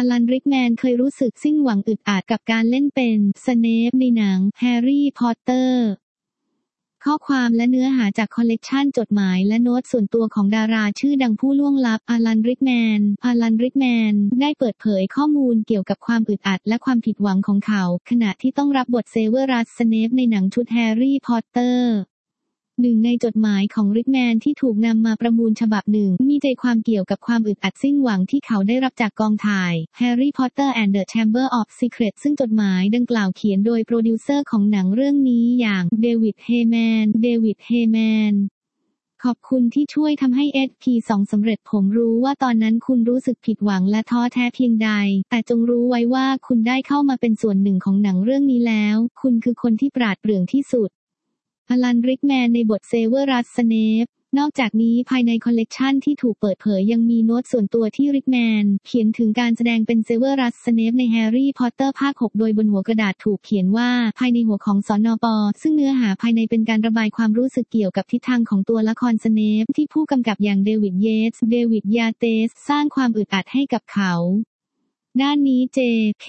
ลัน ริกแมนเคยรู้สึกสิ้นหวังอึดอัดกับการเล่นเป็นสเนปในหนังแฮร์รี่พอตเตอร์ข้อความและเนื้อหาจากคอลเลกชันจดหมายและโน้ตส่วนตัวของดาราชื่อดังผู้ล่วงลับอลัน ริกแมนได้เปิดเผยข้อมูลเกี่ยวกับความอึดอัดและความผิดหวังของเขาขณะที่ต้องรับบทเซเวอรัส สเนปในหนังชุดแฮร์รี่พอตเตอร์หนึ่งในจดหมายของริกแมนที่ถูกนำมาประมูลฉบับหนึ่งมีใจความเกี่ยวกับความอึดอัดสิ้นหวังที่เขาได้รับจากกองถ่าย Harry Potter and the Chamber of Secrets ซึ่งจดหมายดังกล่าวเขียนโดยโปรดิวเซอร์ของหนังเรื่องนี้อย่างเดวิด เฮแมนขอบคุณที่ช่วยทำให้ SP2 สำเร็จผมรู้ว่าตอนนั้นคุณรู้สึกผิดหวังและท้อแท้เพียงใดแต่จงรู้ไว้ว่าคุณได้เข้ามาเป็นส่วนหนึ่งของหนังเรื่องนี้แล้วคุณคือคนที่ปราดเปรื่องที่สุดอลัน ริกแมนในบทเซเวอรัส สเนปนอกจากนี้ภายในคอลเลกชันที่ถูกเปิดเผยยังมีโน้ตส่วนตัวที่ริกแมนเขียนถึงการแสดงเป็นเซเวอรัส สเนปในแฮร์รี่พอตเตอร์ภาค 6โดยบนหัวกระดาษถูกเขียนว่าภายในหัวของสนป.ซึ่งเนื้อหาภายในเป็นการระบายความรู้สึกเกี่ยวกับทิศทางของตัวละครสเนปที่ผู้กำกับอย่างเดวิด ยาเตสสร้างความอึดอัดให้กับเขาด้านนี้ J.K.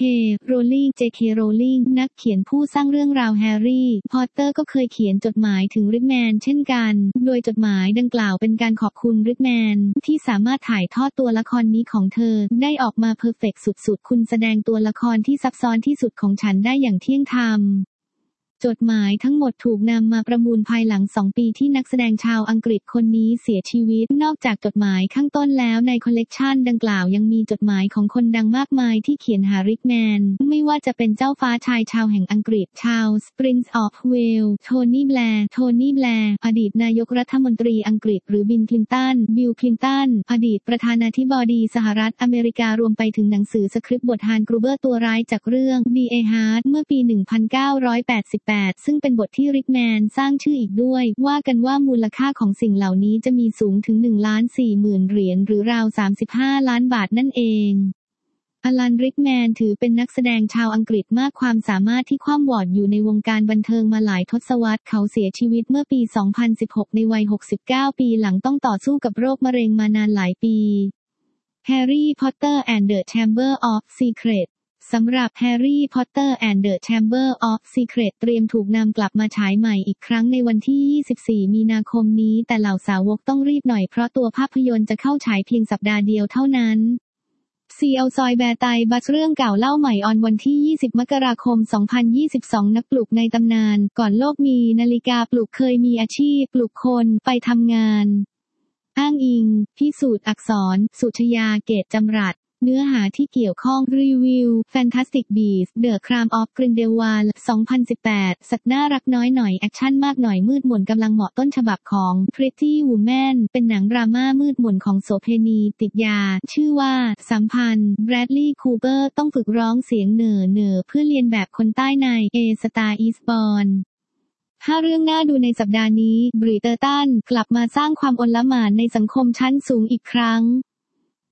Rowling นักเขียนผู้สร้างเรื่องราวแฮร์รี่พอตเตอร์ก็เคยเขียนจดหมายถึงริกแมนเช่นกันโดยจดหมายดังกล่าวเป็นการขอบคุณริกแมนที่สามารถถ่ายทอดตัวละครนี้ของเธอได้ออกมาเพอร์เฟกต์สุดๆคุณแสดงตัวละครที่ซับซ้อนที่สุดของฉันได้อย่างเที่ยงธรรมจดหมายทั้งหมดถูกนำมาประมูลภายหลัง2 ปีที่นักแสดงชาวอังกฤษคนนี้เสียชีวิตนอกจากจดหมายข้างต้นแล้วในคอลเลกชันดังกล่าวยังมีจดหมายของคนดังมากมายที่เขียนหาริกแมนไม่ว่าจะเป็นเจ้าฟ้าชายชาวแห่งอังกฤษชาร์ลส์ Prince of Wales โทนี่แบร์อดีตนายกรัฐมนตรีอังกฤษหรือบิล คลินตันอดีตประธานาธิบดีสหรัฐอเมริการวมไปถึงหนังสือสคริปต์บทฮัน กรูเบอร์ตัวร้ายจากเรื่อง D.A. Hart เมื่อปี 1988ซึ่งเป็นบทที่ริกแมนสร้างชื่ออีกด้วยว่ากันว่ามูลค่าของสิ่งเหล่านี้จะมีสูงถึง 1,40,000 เหรียญหรือราว35 ล้านบาทนั่นเองอลัน ริกแมนถือเป็นนักแสดงชาวอังกฤษมากความสามารถที่คว่ำวอดอยู่ในวงการบันเทิงมาหลายทศวรรษเขาเสียชีวิตเมื่อปี 2016 ในวัย 69 ปีหลังต้องต่อสู้กับโรคมะเร็งมานานหลายปี Harry Potter and the Chamber of Secretsสำหรับ Harry Potter and the Chamber of Secrets เตรียมถูกนำกลับมาฉายใหม่อีกครั้งในวันที่ 24 มีนาคมนี้แต่เหล่าสาวกต้องรีบหน่อยเพราะตัวภาพยนตร์จะเข้าฉายเพียงสัปดาห์เดียวเท่านั้นซีเอลซอยแบร์ไตบัสเรื่องเก่าเล่าใหม่ออนวันที่ 20 มกราคม 2022 นักปลุกในตำนานก่อนโลกมีนาฬิกาปลุกเคยมีอาชีพปลุกคนไปทำงานอ้างอิงพิสูจน์อักษรสุชยาเกตจำรัดเนื้อหาที่เกี่ยวข้องรีวิว Fantastic Beasts The Crown of Grindelwald 2018 สัตว์น่ารักน้อยหน่อยแอคชั่นมากหน่อยมืดมนกำลังเหมาะต้นฉบับของ Pretty Woman เป็นหนังดราม่ามืดมนของโสเภณีติดยาชื่อว่าสัมพันธ์ Bradley Cooper ต้องฝึกร้องเสียงเหน่อเพื่อเลียนแบบคนใต้ใน A Star is Born 5 เรื่องน่าดูในสัปดาห์นี้บริเตอร์ตันกลับมาสร้างความโอลหม่านในสังคมชั้นสูงอีกครั้ง